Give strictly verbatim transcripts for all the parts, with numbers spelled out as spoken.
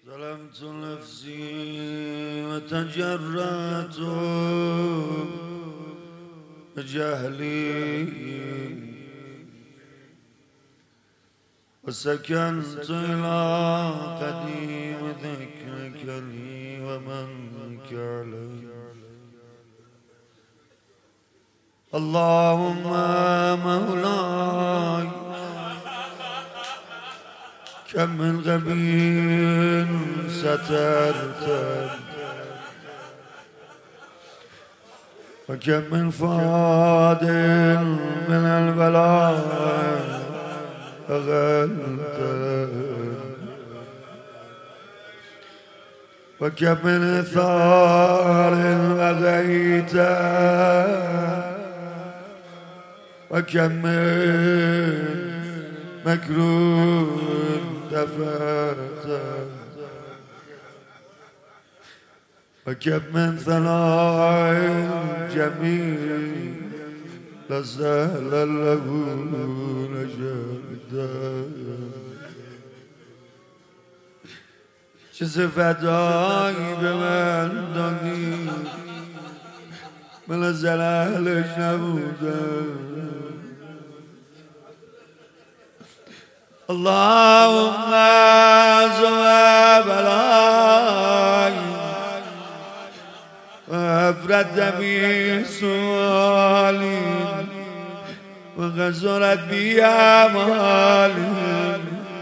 ظلمت نفسي وتجرأت بجهلي وسكنت إلى قديم ذكرك لي ومنك علي. اللهم مولاي كم من غبي سترت وكم من فاد من البلاء أغلت وكم من ثار أغيت وكم من مكروه دفعت وكم من ثناء جميل لسهل له نجد. چه صفتایی به من دادی من از اهلش نبودم. اللهم زوى بلاي وأفرد بي سؤالي وغزرت بي أعمالي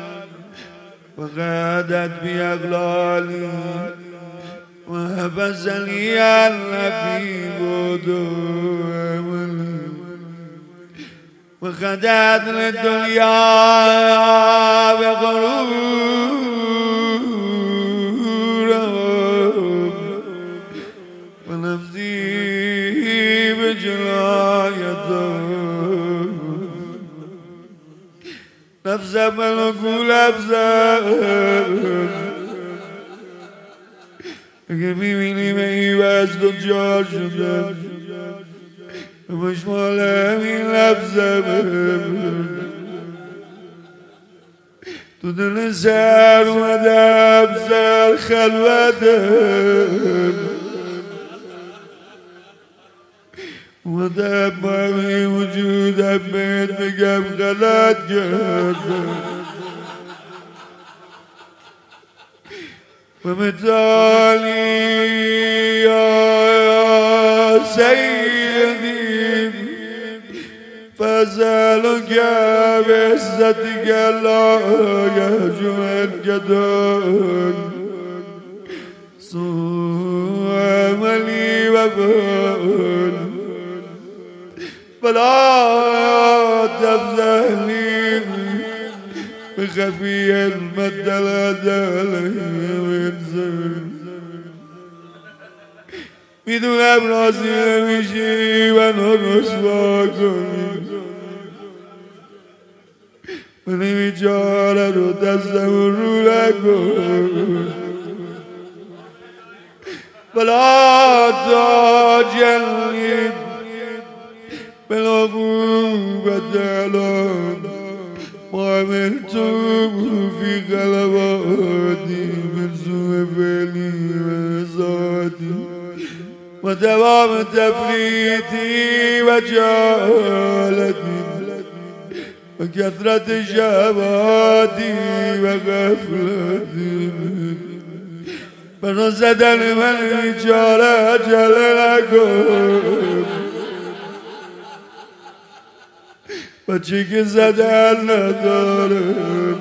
وغادت بي أغلالي وهبزني النبي بدوي وخدعت للدنيا بغرور ونفسي بجلايته نفسه ملكو لفظه اگه میبینی به این وزد و جار شده مشمال همین لفظه تو دل سر اومدم سر خلوتم اومدم با همین وجودم بهت بگم غلط کردم و متالی یا سیدی فزالك بعزتك لا يهجو الجدال سوء عملي وفعل فلا تفزعني بخفي المد الأدال وينزل میدونم راضی نمیشی منو رسوا کنی من این بیچاره رو دستم رو نکن بلا تاجلی بلا قوبت الان ما عملتم في غلباتي من سوء فعلي وذاتي ودوام تفريطي وجهالتي وكثرة شهواتي وغفلتي فرصة من بیچاره جل نکن بچه که زدن ندارم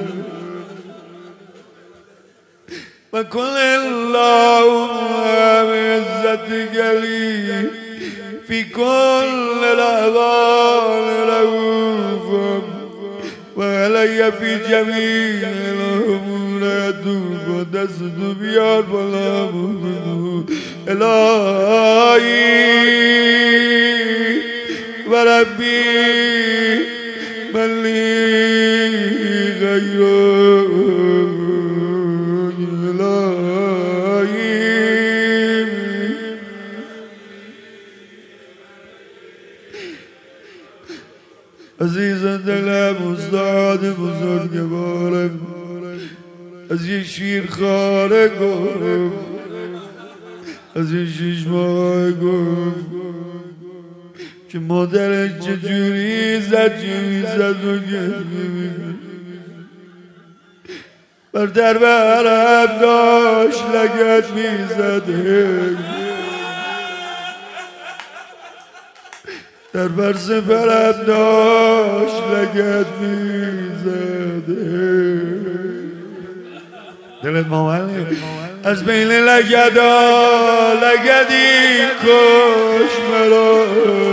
وكل اللهم بعزتك لي في كل الأحوال رؤوف وعلي في جميع الأمور يدوب ودست بيار بلا مدود إلهي وربي من لي غيره عزیز دلم استاد بزرگوارم از یه شیر خاره گفت از یه شیش ماه گفت که مادرش چجوری زد چجوری زد و گریه بر در برم داشت لگت میزده در برس برم داشت لگت میزده دلت مامله از بین لگدا لگدی کش مرا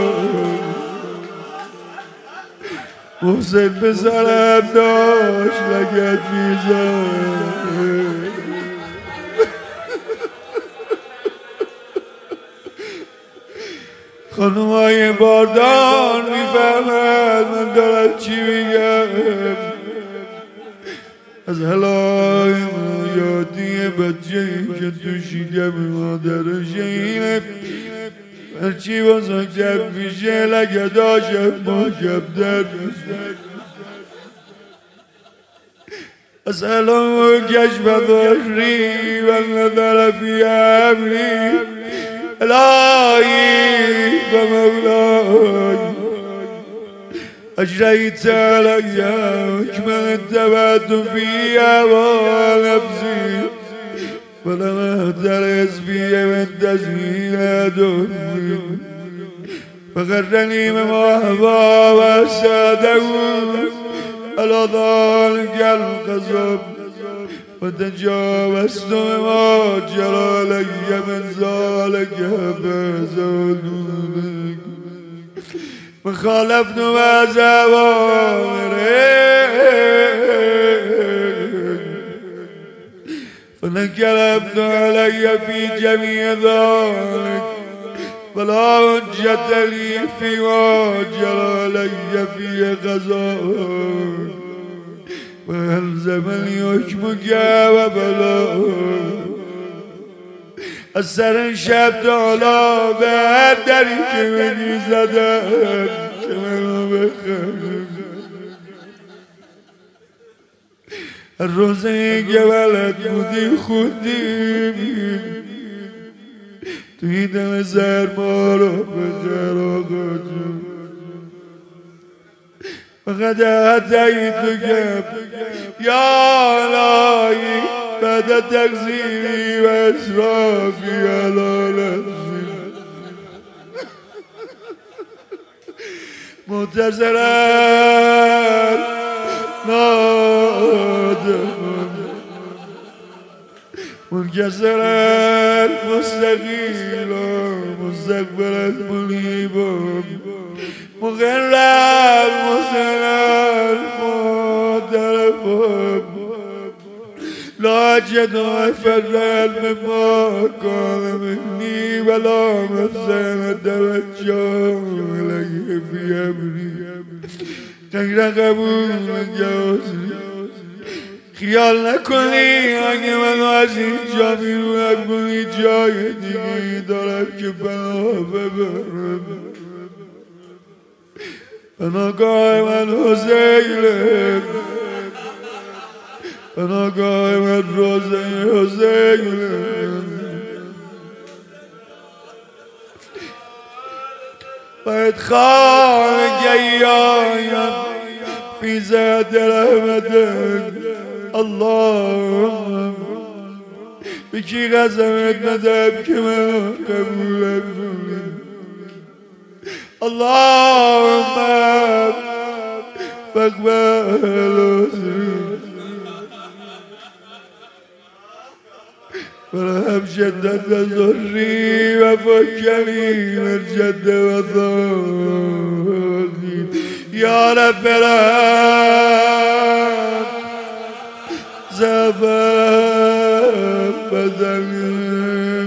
محسن بزرم داشت لگت میزده خانومای باردار میفهمد من دارم چی میگم از حلای من یادی بچه‌ای که تو شکم مادرشه اینه هرچی بزرگتر میشه لگداشم محکم‌تر میشه از حلام و کشف باشری و نظر فی امری الهی و مولاي أجريت علي أكمل اتبعت في هوى نفسي ولم أهترس في من تسهيل دهري فغرني مما أهوى وأساده على ذلك القصب وتجاوزت ما جرى لي من ذلك بزادك وخالفت ما زوامرك فانقلبت علي في جميع ذلك فلا حجة لي فيما جرى لي في قضاءك وألزمني حكمك وبلاءك از سر شب تا حالا به هر دری که منی زدن که منو بخرم هر روزه که ولد بودی خودی توی دل سرما رو بخر آقا جون فقط حتی تو گم یا الهی بعد تقصیری و اسرافی علی نفسی معتذرا نادما منكسرا مستقيلا مستقبلا منيبا مغرا مسلا معترفا لا أجد فرا مما كان مني ولا مسنا توجه إليه في أمري غير قبول جوزي خیال نکنی اگه منو از اینجا بیرون کنی جای دیگه دارم که پناه ببرم پناهگاه من حسینه پناهگاه من روزه حسینه باید خانگی آیم فی زهد رحمتک اللهم بکی قسمت ندم که من قبولم کنی اللهم فاقبل عذری ورحم شدت ضری و فکنی من جد و ضالی یا رب رحم زفر بدنم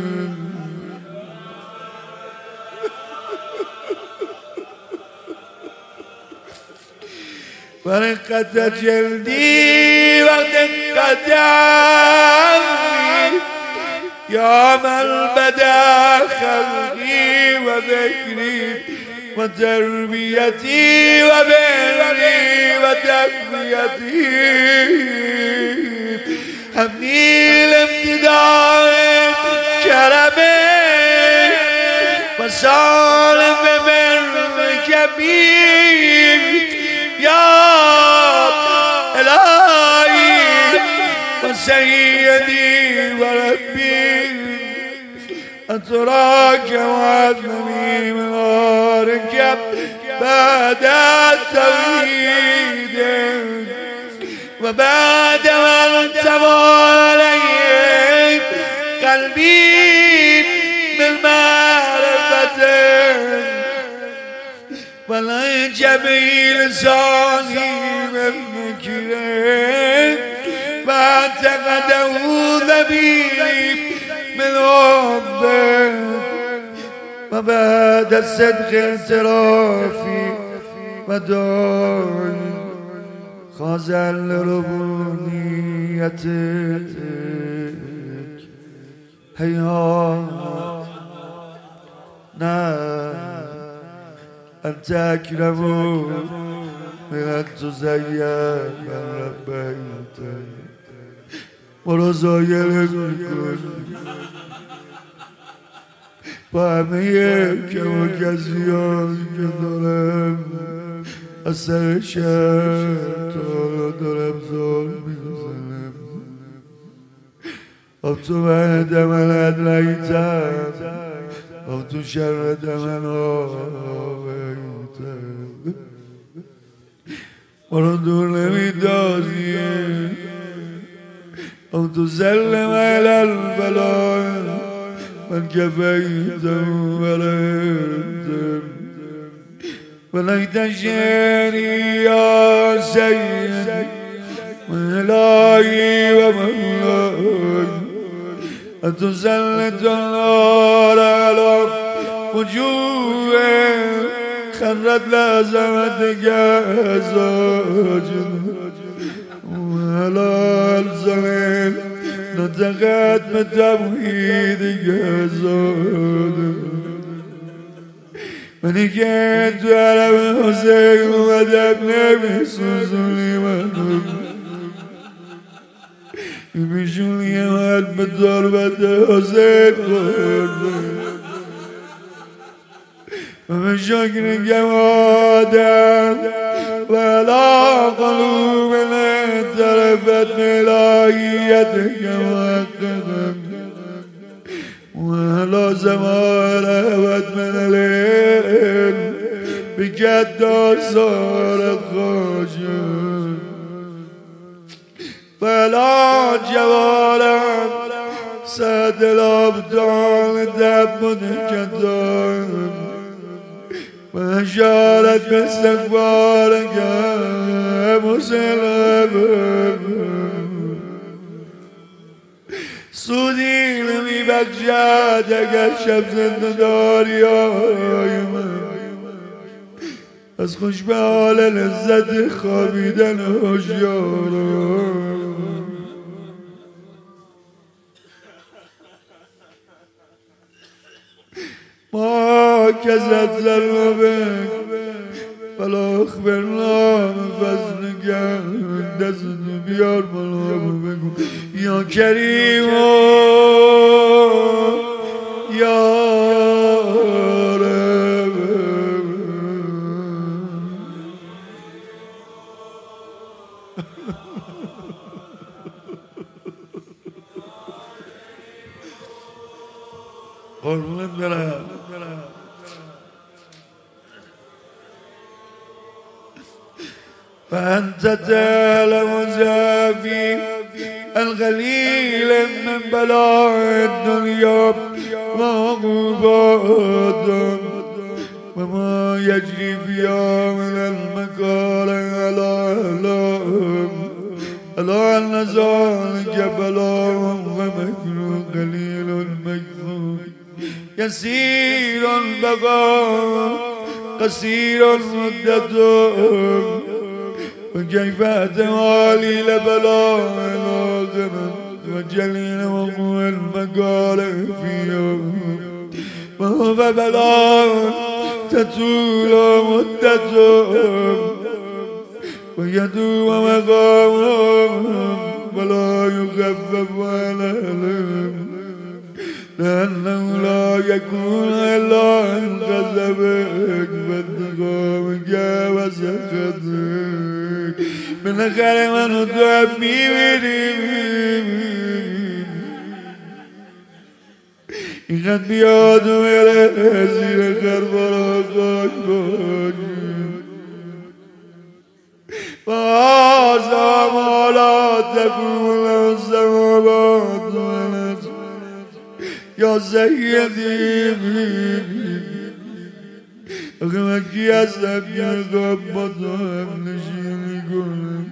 ورقت جلدی و دقت عمری یا من بدا خلقی و ذکری و تربیتی و بری و تقویتی هبني الامتداد كرمه وصالح بالكبير يا إلهي وسيدي وربي أتراك وأدني من أركب بعد التوحيد وبعد ما انتبه عليه قلبي بالمعرفة ولا جميل لساني بالمكره واعتقده ذبيب من حبه وبعد الصدق اعترافي وداعي خاضع لربوبيتك هيهات نعم أنت أكرم من أن تزين من ربيتك ورزايل الكل با همه کم و کسیان که دارم از سر شهر تا حالا دارم زار میزنم اب تو بعد من ادلیتم اب تو شرد من آویتم مرا دور نمیدازی اب تو سلم علی البلاد من كفيتم وليتم وليت شعري يا سيد ملاي ومولاي أتسلط النار على وجوه خرت لازمتك أزواج وعلى الزمين نتقت بتوحيدك أزواج مني كنت على حسين ودبني بسوسني بيشون يمات بضربة حسين وبشكر جوادك ولا قلوبنا اعترفت بإلهيتك وحقك ولا زمان أبد من الليل بجد صارت خاشع فلا جوارم سد الأبطال دب كتاب وأشارت باستغفارك مسلم سودی نمی بخشد اگر شب زنده داری آی من از خوش به حال لذت خوابیدن هوشیارم ما كزت ذنبك فلا أخبرنا من فضلك دست بیار بالا بگو یا کریم یا رب قربونت برم فأنت تعلم زافي القليل من بلاء الدنيا وعقوبات وما يجري فيها من المكاره على أهلهم ألا أن ذلك بلاء ومكر قليل المكذوب يسير البقاء قصير مدتهم وكيف أتوالي لبلاء الآخرة وجليل وقوع المقالة فيهم وهو بلاء تطول مدتهم ويدوم مقامهم ولا يخفف عنهم لأنه لا يكون إلا عن غضبك وانتقامك وسخطك بالاخره منو تو هم میبینیم اینقدر بیاد و بره زیر خربارا خاک باشیم فهذا ما لا تكون السماوات والأرض یا سیدی آخه من کی هستم که نقاب با تو هم نشینی کنم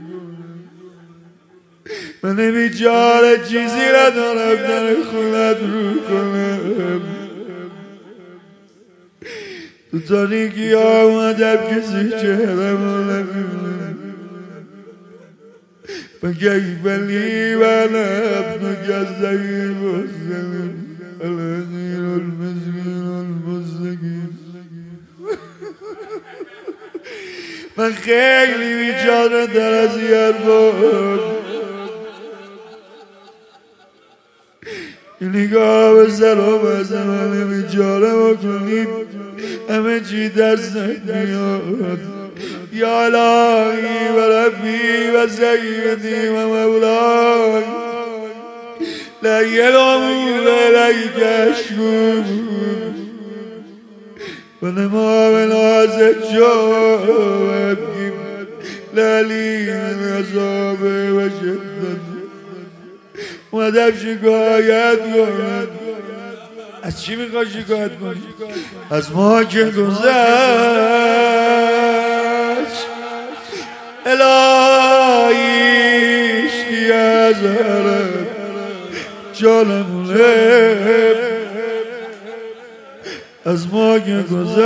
من بیچاره چیزی ندارم در خونت رو کنم تو تاریکی آمدم کسی چهرم رو نمیبینم فکیف لی و انا ابنک الضعیف السلیم الاسیر المسکین المستقیم من خیلی بیچاره در از این حرفان نگاه به سلام از من بیچاره بکنید همه چی دستت میاد یا الهی و ربی و سیدی و مولای لی الامور الیک اشکو و نما من آزد شو لالی من عذاب و شدت اومدم شکایت کنم. از چی میخوای شکایت کنی؟ از ما که گذشت الهیش کی از هرم جانمونه از ما که گذشت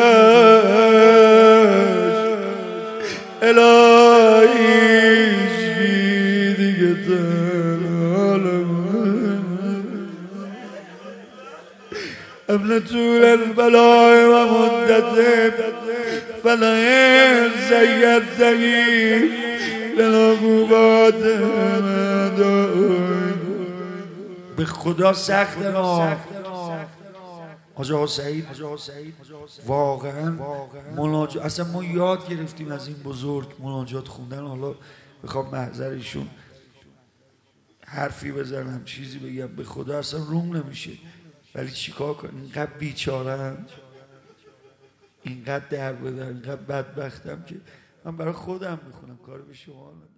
الهیش کی دیگه ابن طول البلاء و مدته فلئن زیرتنی للعقوبات مدائن به خدا سخت را آقا سعید واقعا مناجات اصلا ما یاد گرفتیم از این بزرگ مناجات خوندن. حالا بخوام محضرشون حرفی بزنم چیزی بگم به خدا اصلا روم نمیشه، ولی چیکار کنم اینقدر بیچارم اینقدر در بدر اینقدر بدبختم که من برای خودم میخونم، کار به شما ندارم.